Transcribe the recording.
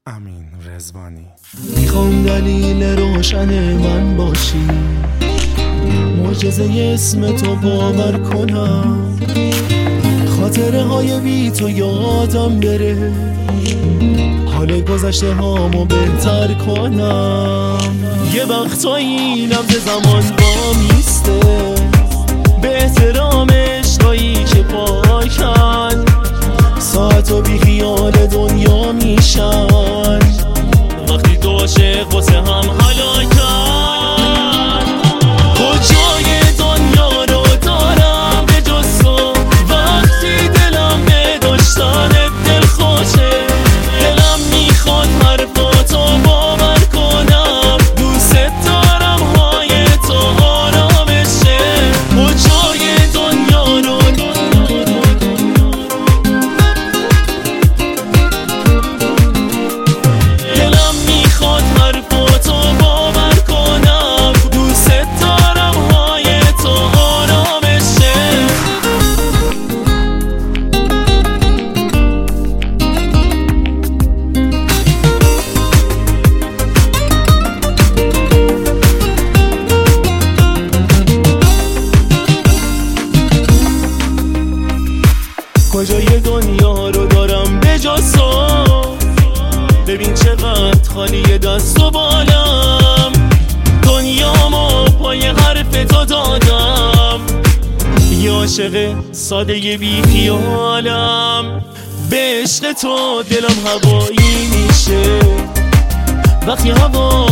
امین رضوانی. میخوام دلیل روشن من باشی، معجزه اسم تو باور کنم، خاطره های بی تو یادم بره، حال گذشته هامو بهتر کنم. یه وقتایی نبض زمان با میسته، به احترام عشقایی که پاکن، ساعت و بی خیال دنیا میشن، وقتی دو عاشق واسه هم هلاکن. کجای دنیا رو دارم به جز تو، وقتی دلم به داشتنت دلخوشه، دلم میخواد حرفاتو باور کنم، دوست دارم های تو آرامشه. کجای دنیا رو دلم میخواد حرفاتو باور کنم، دوست دارم های تو آرامشه. کجای دنیا رو دارم به جز تو، ببین چقدر خالیه دست و بالم، دنیامو پای حرف تو دادم، یه عاشق ساده بی خیالم، به عشق تو دلم هوایی میشه، وقتی هوا